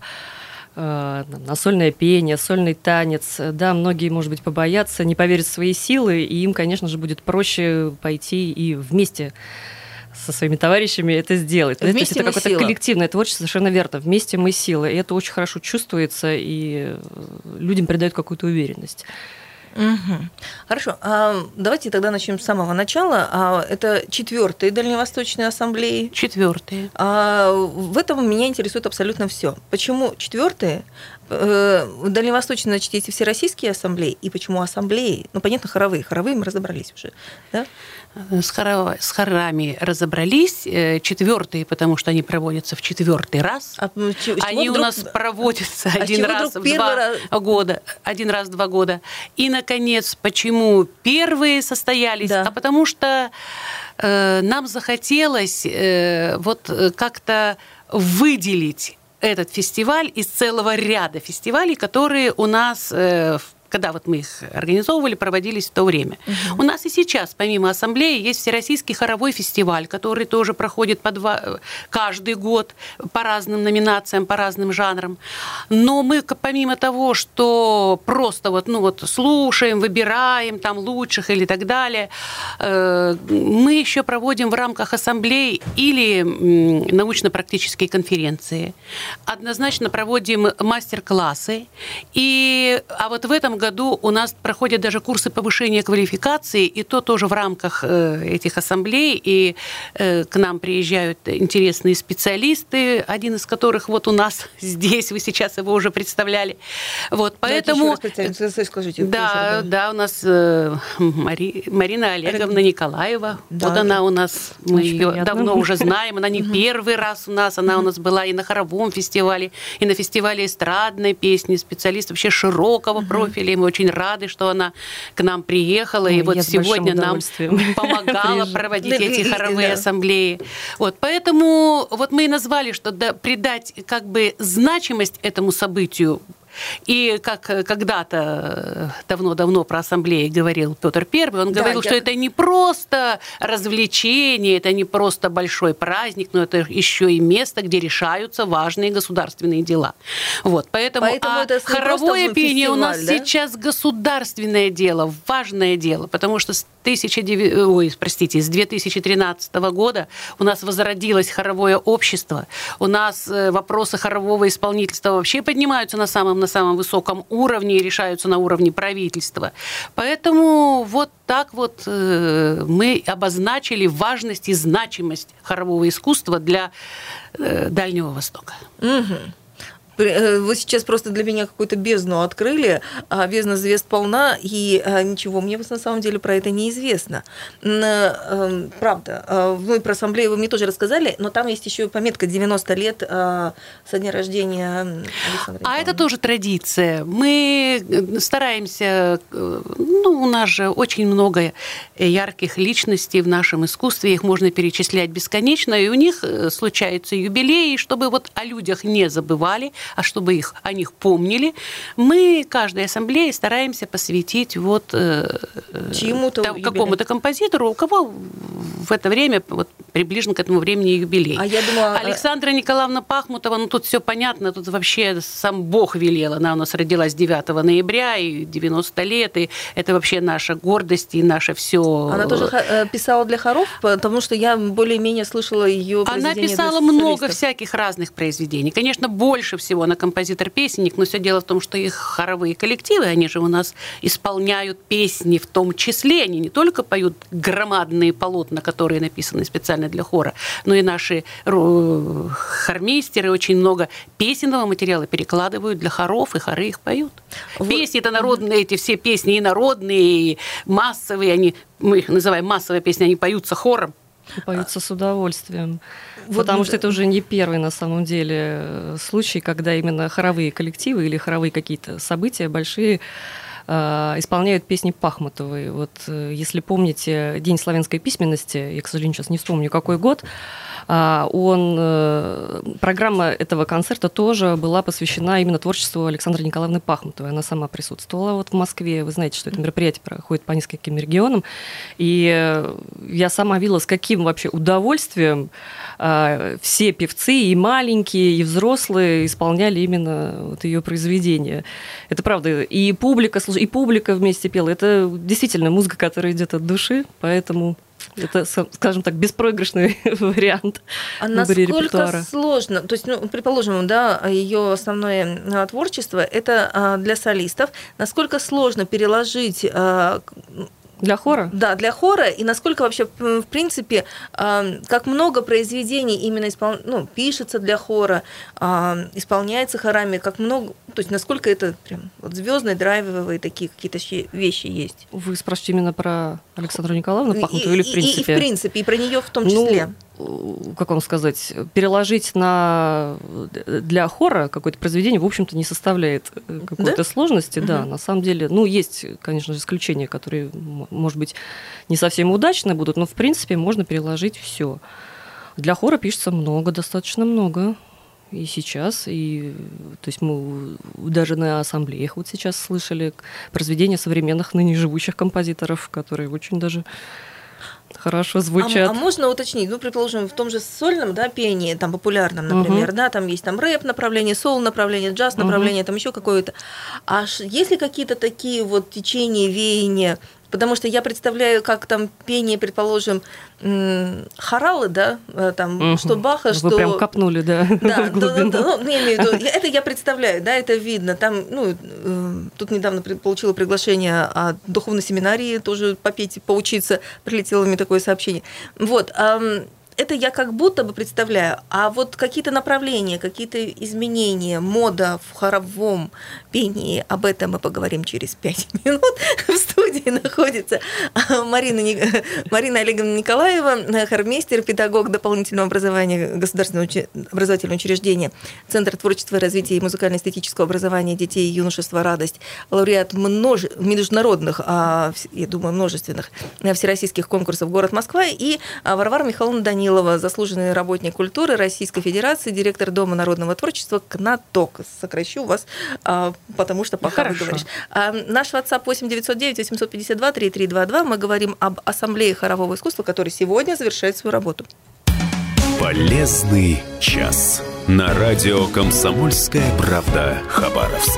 на сольное пение, сольный танец. Да, многие, может быть, побоятся, не поверят в свои силы, и им, конечно же, будет проще пойти и вместе со своими товарищами это сделать. Вместе то есть это какое-то сила. Коллективное творчество, совершенно верно. Вместе мы сила, и это очень хорошо чувствуется, и людям придает какую-то уверенность. Угу. Хорошо. А давайте тогда начнем с самого начала. А это четвертые дальневосточные ассамблеи. Четвертые. А в этом меня интересует абсолютно все. Почему четвертые? Дальневосточные, значит, есть всероссийские ассамблеи. И почему ассамблеи? Ну, понятно, хоровые. Хоровые мы разобрались уже. Да? С, хоро... с хорами разобрались. Четвертые, потому что они проводятся в четвертый раз. А, они вдруг... у нас проводятся а один раз в два раз... года. Один раз в два года. И, наконец, почему первые состоялись? Да. А потому что э, нам захотелось э, вот как-то выделить этот фестиваль из целого ряда фестивалей, которые у нас, когда вот мы их организовывали, проводились в то время. Угу. У нас и сейчас, помимо ассамблеи, есть Всероссийский хоровой фестиваль, который тоже проходит по два, каждый год по разным номинациям, по разным жанрам. Но мы, помимо того, что просто вот, ну вот слушаем, выбираем там лучших или так далее, мы еще проводим в рамках ассамблей или научно-практические конференции. Однозначно проводим мастер-классы. И, а вот в этом году у нас проходят даже курсы повышения квалификации, и то тоже в рамках этих ассамблей. И к нам приезжают интересные специалисты, один из которых вот у нас здесь, вы сейчас его уже представляли. Вот, поэтому... Скажите, да, да, у нас Мари... Марина Олеговна Николаева. Да, вот она у нас, мы ее приятно. Давно уже знаем, она не угу. первый раз у нас, она угу. у нас была и на хоровом фестивале, и на фестивале эстрадной песни, специалист вообще широкого угу. профиля. ассамблеи. Мы очень рады, что она к нам приехала, Ой, и вот сегодня нам помогала проводить эти хоровые ассамблеи. Вот, поэтому вот мы и назвали, что да, придать как бы значимость этому событию. И как когда-то давно-давно про ассамблеи говорил Петр Первый, он да, говорил, я... что это не просто развлечение, это не просто большой праздник, но это еще и место, где решаются важные государственные дела. Вот, поэтому поэтому а это хоровое пение фестиваль, у нас да? сейчас государственное дело, важное дело, потому что с тысяча девятьсот, ой, простите, с две тысячи тринадцатого года у нас возродилось хоровое общество, у нас вопросы хорового исполнительства вообще поднимаются на самом на самом высоком уровне и решаются на уровне правительства. Поэтому вот так вот э, мы обозначили важность и значимость хорового искусства для э, Дальнего Востока. Угу. Вы сейчас просто для меня какую-то бездну открыли, а бездна звезд полна, и ничего мне на самом деле про это не известно. Правда, ну и про ассамблею вы мне тоже рассказали, но там есть еще пометка девяносто лет со дня рождения Александра. А это тоже традиция. Мы стараемся, ну, у нас же очень много ярких личностей в нашем искусстве, их можно перечислять бесконечно, и у них случаются юбилеи, чтобы вот о людях не забывали, а чтобы их, о них помнили, мы каждой ассамблее стараемся посвятить вот чему-то там, какому-то композитору, у кого в это время вот, приближен к этому времени юбилей. А я думала... Александра Николаевна Пахмутова, ну тут все понятно, тут вообще сам Бог велел. Она у нас родилась девятого ноября, и девяносто лет, и это вообще наша гордость и наше все. Она тоже писала для хоров, потому что я более-менее слышала ее произведения. Она писала много всяких разных произведений. Конечно, больше всего она композитор-песенник, но все дело в том, что их хоровые коллективы, они же у нас исполняют песни в том числе, они не только поют громадные полотна, которые написаны специально для хора, но и наши хормейстеры очень много песенного материала перекладывают для хоров, и хоры их поют. Вот. Песни-то народные, эти все песни и народные, и массовые, они, мы их называем массовые песни, они поются хором. И поются с удовольствием. Вот, потому что это уже не первый, на самом деле, случай, когда именно хоровые коллективы или хоровые какие-то события большие э, исполняют песни Пахмутовой. Вот, э, если помните День славянской письменности, я, к сожалению, сейчас не вспомню, какой год, э, он, э, программа этого концерта тоже была посвящена именно творчеству Александры Николаевны Пахмутовой. Она сама присутствовала вот в Москве. Вы знаете, что это мероприятие проходит по нескольким регионам. И э, я сама видела, с каким вообще удовольствием все певцы, и маленькие, и взрослые, исполняли именно вот ее произведения. Это правда. И публика, и публика вместе пела. Это действительно музыка, которая идет от души, поэтому это, скажем так, беспроигрышный вариант а насколько сложно, то есть, ну, предположим, да, ее основное творчество – это для солистов. Насколько сложно переложить... Для хора? Да, для хора. И насколько вообще, в принципе, как много произведений именно испол... ну, пишется для хора, исполняется хорами, как много... То есть насколько это прям вот звездные, драйвовые такие какие-то вещи есть. Вы спрашиваете именно про Александру Николаевну Пахмутову или в принципе? И, и, и в принципе, и про нее в том числе. Ну, как вам сказать, переложить на для хора какое-то произведение, в общем-то, не составляет какой-то да? сложности. Угу. Да, на самом деле, ну, есть, конечно же, исключения, которые, может быть, не совсем удачные будут, но, в принципе, можно переложить все. Для хора пишется много, достаточно много. И сейчас, и то есть мы даже на ассамблеях вот сейчас слышали произведения современных ныне живущих композиторов, которые очень даже хорошо звучат. А, а можно уточнить, ну, предположим, в том же сольном, да, пении, там, популярном, например, uh-huh. да, там есть там рэп направление, соул направление, джаз направление, uh-huh. там еще какое-то. А есть ли какие-то такие вот течения, веяния? Потому что я представляю, как там пение, предположим, хоралы, да, там, угу. что Баха, Вы что... Вы прям копнули, да, да, в глубину. Да, да, ну, я имею в виду, это я представляю, да, это видно. Там, ну, тут недавно получила приглашение от духовной семинарии тоже попеть, поучиться, прилетело мне такое сообщение. Вот, это я как будто бы представляю. А вот какие-то направления, какие-то изменения, мода в хоровом пении, об этом мы поговорим через пять минут. В студии находится Марина, Марина Олеговна Николаева, хормейстер, педагог дополнительного образования государственного образовательного учреждения, Центр творчества и развития и музыкально-эстетического образования детей и юношества «Радость», лауреат множе... международных, я думаю, множественных всероссийских конкурсов «Город Москва», и Варвара Михайловна Данилова, заслуженный работник культуры Российской Федерации, директор Дома народного творчества «КНАТОК». Сокращу вас, потому что пока Хорошо. Вы говоришь. Наш WhatsApp восемь девятьсот девять восемьсот пятьдесят два тридцать три двадцать два. Мы говорим об Ассамблее хорового искусства, который сегодня завершает свою работу. Полезный час. На радио «Комсомольская правда» Хабаровск.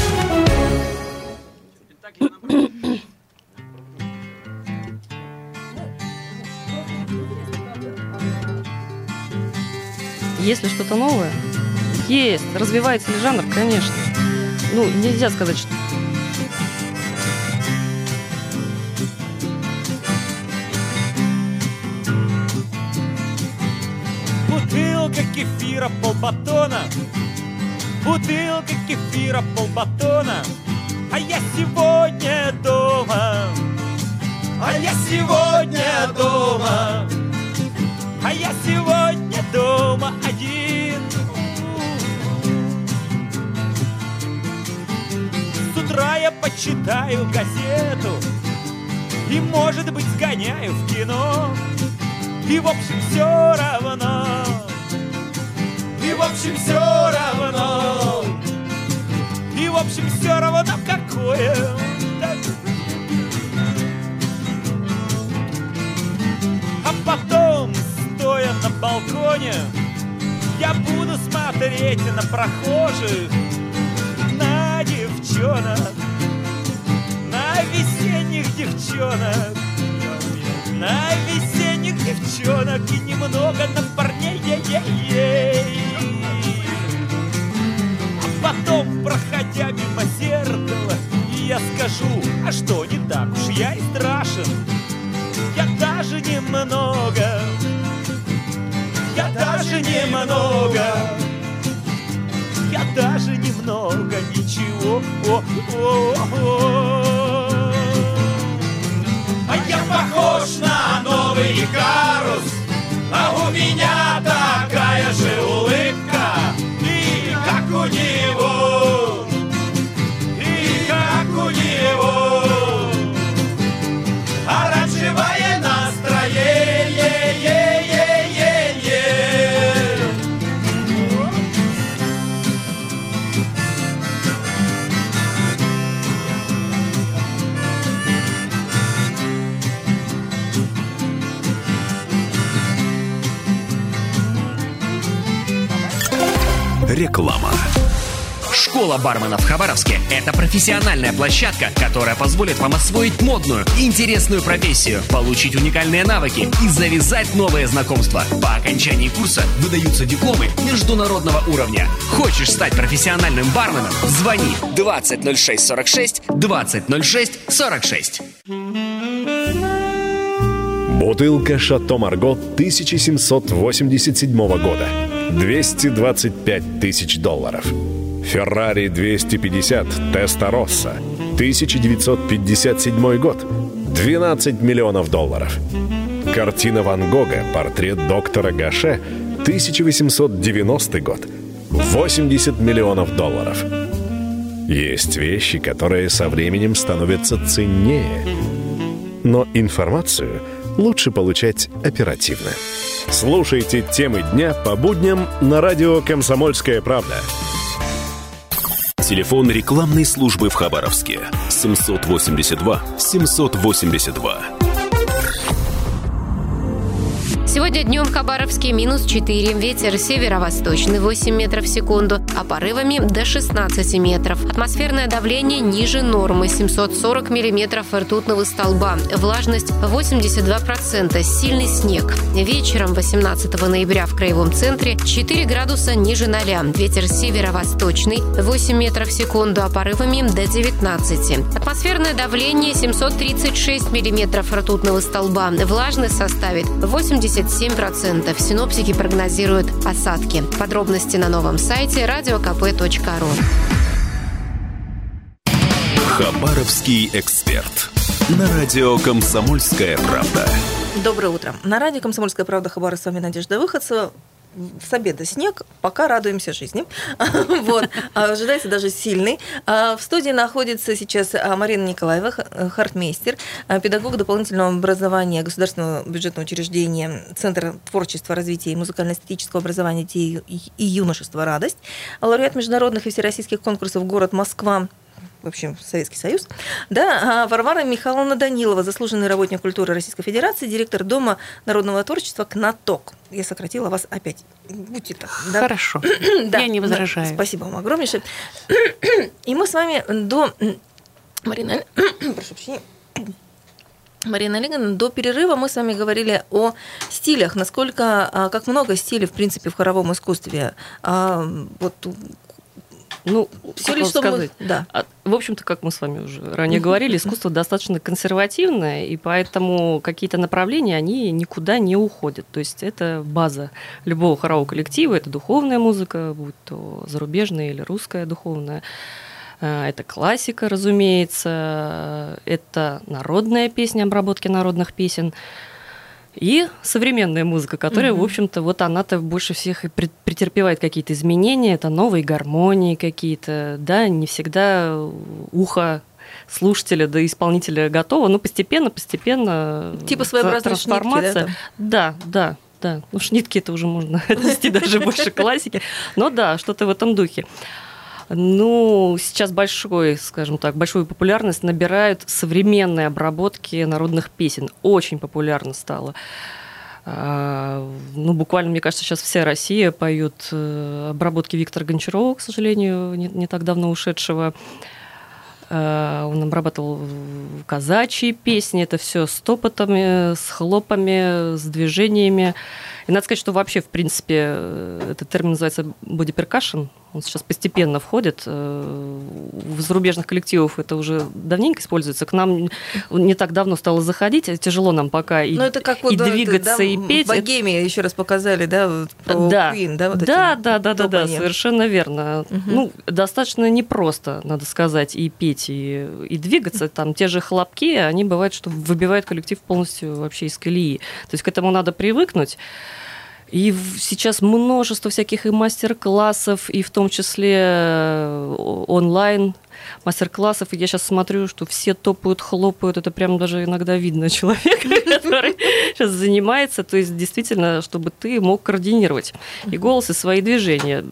Есть ли что-то новое? Есть. Развивается ли жанр? Конечно. Ну, нельзя сказать, что... Бутылка кефира, полбатона. Бутылка кефира, полбатона. А я сегодня дома. А я сегодня дома. А я сегодня дома один. С утра я почитаю газету и, может быть, сгоняю в кино. И, в общем, все равно. И, в общем, все равно. И, в общем, все равно какое. А потом, стоя на балконе, я буду смотреть на прохожих, на девчонок, на весенних девчонок, на весенних девчонок и немного на парней. А потом, проходя мимо зеркала, я скажу: а что, не так уж я и страшен. Я даже немного, я даже немного, я даже немного ничего. О-о-о-о. А я похож на новый Икарус, а у меня такая же улыбка, и как у него, и как у него. Оранжевое настроение. Реклама. Школа бармена в Хабаровске – это профессиональная площадка, которая позволит вам освоить модную и интересную профессию, получить уникальные навыки и завязать новые знакомства. По окончании курса выдаются дипломы международного уровня. Хочешь стать профессиональным барменом? Звони двадцать ноль шесть сорок шесть двадцать ноль шесть сорок шесть. Бутылка «Шато Марго» тысяча семьсот восемьдесят седьмого года. двести двадцать пять тысяч долларов. Феррари двести пятьдесят Теста-Росса, тысяча девятьсот пятьдесят седьмой год, двенадцать миллионов долларов. Картина Ван Гога «Портрет доктора Гаше», тысяча восемьсот девяностый год, восемьдесят миллионов долларов. Есть вещи, которые со временем становятся ценнее, но информацию лучше получать оперативно. Слушайте темы дня по будням на радио «Комсомольская правда». Телефон рекламной службы в Хабаровске семьсот восемьдесят два семьсот восемьдесят два. Сегодня днем в Хабаровске минус четыре, ветер северо-восточный восемь метров в секунду, а порывами до шестнадцати метров. Атмосферное давление ниже нормы семьсот сорок миллиметров ртутного столба. Влажность восемьдесят два процента, сильный снег. Вечером восемнадцатого ноября в краевом центре четыре градуса ниже ноля, ветер северо-восточный восемь метров в секунду, а порывами до девятнадцати. Атмосферное давление семьсот тридцать шесть миллиметров ртутного столба. Влажность составит восемьдесят семьдесят семь процентов. Синоптики прогнозируют осадки. Подробности на новом сайте радио ка пэ точка ру. Хабаровский эксперт. На радио «Комсомольская правда». Доброе утро. На радио «Комсомольская правда» Хабаров, с вами Надежда Выходцева. С обеда снег, пока радуемся жизни. Вот. Ожидается даже сильный. В студии находится сейчас Марина Николаева, хартмейстер, педагог дополнительного образования Государственного бюджетного учреждения Центра творчества, развития и музыкально-эстетического образования детей и юношества «Радость», лауреат международных и всероссийских конкурсов «Город Москва», в общем, Советский Союз, да, Варвара Михайловна Данилова, заслуженный работник культуры Российской Федерации, директор Дома народного творчества «Кнаток». Я сократила вас опять. Будьте так. Да? Хорошо. Да. Я не возражаю. Да. Спасибо вам огромнейшее. И мы с вами до... Марина... Прошу прощения. Марина Олеговна, до перерыва мы с вами говорили о стилях, насколько, как много стилей, в принципе, в хоровом искусстве. Вот... Ну, все ли, что сказать? Мы... Да. В общем-то, как мы с вами уже ранее говорили, искусство достаточно консервативное, и поэтому какие-то направления, они никуда не уходят. То есть это база любого хорового коллектива, это духовная музыка, будь то зарубежная или русская духовная. Это классика, разумеется, это народная песня, обработки народных песен. И современная музыка, которая, mm-hmm. в общем-то, вот она-то больше всех и претерпевает какие-то изменения, это новые гармонии какие-то, да, не всегда ухо слушателя до исполнителя готово, но постепенно, постепенно типа своеобразной трансформация. Шнитки, да, да, да. Ну, шнитки это уже можно отнести даже больше классики, но да, что-то в этом духе. Ну, сейчас большой, скажем так, большую популярность набирают современные обработки народных песен. Очень популярно стало. Ну, буквально, мне кажется, сейчас вся Россия поет обработки Виктора Гончарова, к сожалению, не, не так давно ушедшего. Он обрабатывал казачьи песни, это все с топотами, с хлопами, с движениями. И надо сказать, что вообще, в принципе, этот термин называется боди-перкашн. Он сейчас постепенно входит. В зарубежных коллективах это уже давненько используется. К нам не так давно стало заходить. Тяжело нам пока и, это как и вот, двигаться, да, и петь. В Богеме еще раз показали, да, про да. Queen, да, вот да, да, да, да, да, совершенно верно. Угу. Ну, достаточно непросто, надо сказать, и петь, и, и двигаться. Там те же хлопки, они бывают, что выбивают коллектив полностью вообще из колеи. То есть к этому надо привыкнуть. И сейчас множество всяких и мастер-классов, и в том числе онлайн мастер-классов. И я сейчас смотрю, что все топают, хлопают. Это прям даже иногда видно человека, который сейчас занимается. То есть действительно, чтобы ты мог координировать и голос, и свои движения.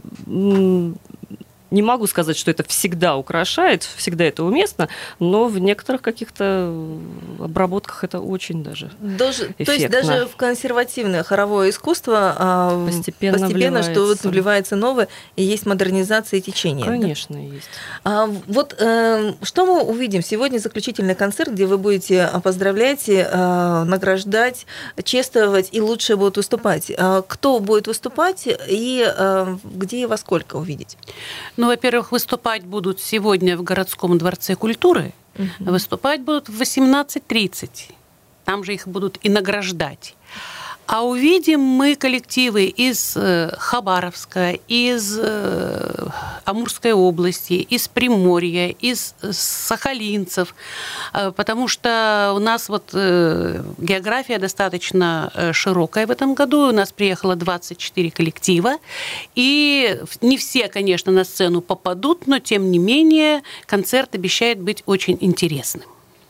Не могу сказать, что это всегда украшает, всегда это уместно, но в некоторых каких-то обработках это очень даже даже, эффектно. То есть даже в консервативное хоровое искусство постепенно, постепенно что вот вливается новое, и есть модернизация течения. Конечно, да? Есть. А, вот э, что мы увидим? Сегодня заключительный концерт, где вы будете поздравлять, э, награждать, чествовать и лучше будут выступать. А кто будет выступать и э, где и во сколько увидеть? Ну, во-первых, выступать будут сегодня в городском дворце культуры. Uh-huh. Выступать будут в восемнадцать тридцать. Там же их будут и награждать. А увидим мы коллективы из Хабаровска, из Амурской области, из Приморья, из сахалинцев, потому что у нас вот география достаточно широкая в этом году. У нас приехало двадцать четыре коллектива, и не все, конечно, на сцену попадут, но тем не менее концерт обещает быть очень интересным.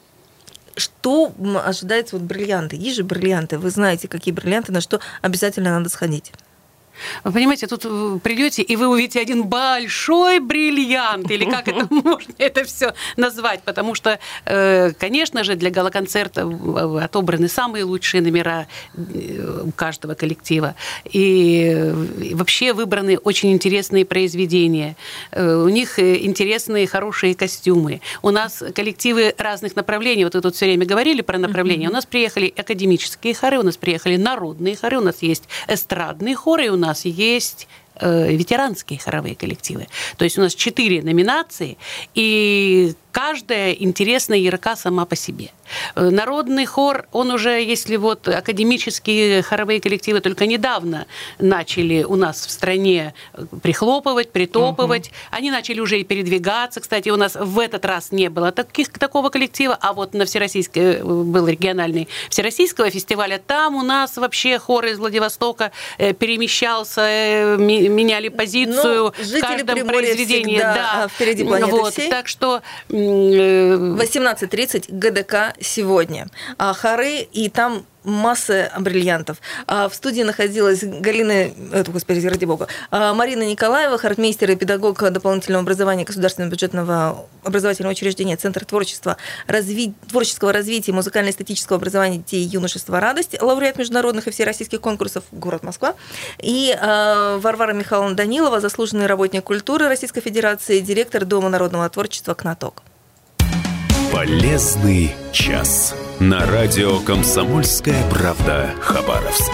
Что ожидается вот бриллианты? Есть же бриллианты. Вы знаете, какие бриллианты, на что обязательно надо сходить. Вы понимаете, тут придете, и вы увидите один большой бриллиант, или как это можно это все назвать, потому что, конечно же, для гала-концерта отобраны самые лучшие номера у каждого коллектива, и вообще выбраны очень интересные произведения, у них интересные, хорошие костюмы. У нас коллективы разных направлений, вот вы тут все время говорили про направления, у нас приехали академические хоры, у нас приехали народные хоры, у нас есть эстрадные хоры, и у нас У нас есть э, ветеранские хоровые коллективы. То есть у нас четыре номинации, и каждая интересна и ярка сама по себе. Народный хор, он уже, если вот академические хоровые коллективы только недавно начали у нас в стране прихлопывать, притопывать, угу. они начали уже и передвигаться. Кстати, у нас в этот раз не было таких, такого коллектива, а вот на всероссийской, был региональный Всероссийского фестиваля, там у нас вообще хор из Владивостока перемещался, меняли позицию ну, в каждом произведении. Да, впереди планеты вот, всей. Так что... восемнадцать тридцать ГДК сегодня. А, хоры, и там масса бриллиантов. А в студии находилась Галина, это, господи, ради бога, а, Марина Николаева, хортмейстер и педагог дополнительного образования Государственного бюджетного образовательного учреждения Центр творчества, разви... творческого развития, музыкально-эстетического образования детей и юношества «Радость», лауреат международных и всероссийских конкурсов, город Москва, и а, Варвара Михайловна Данилова, заслуженный работник культуры Российской Федерации, директор Дома народного творчества «Кноток». Полезный час. На радио «Комсомольская правда» Хабаровск.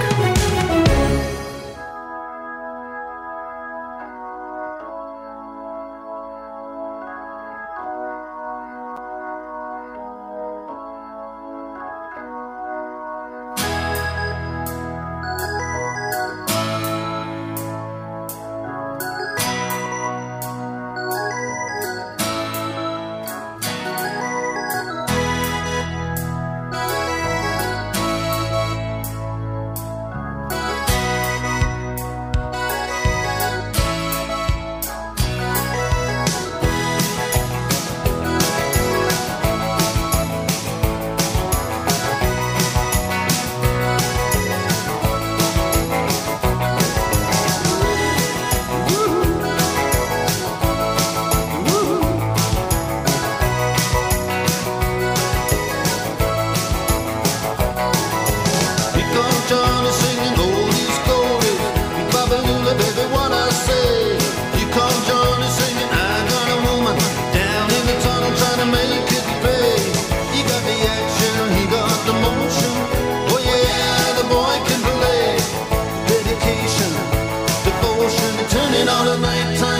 Turning on a nighttime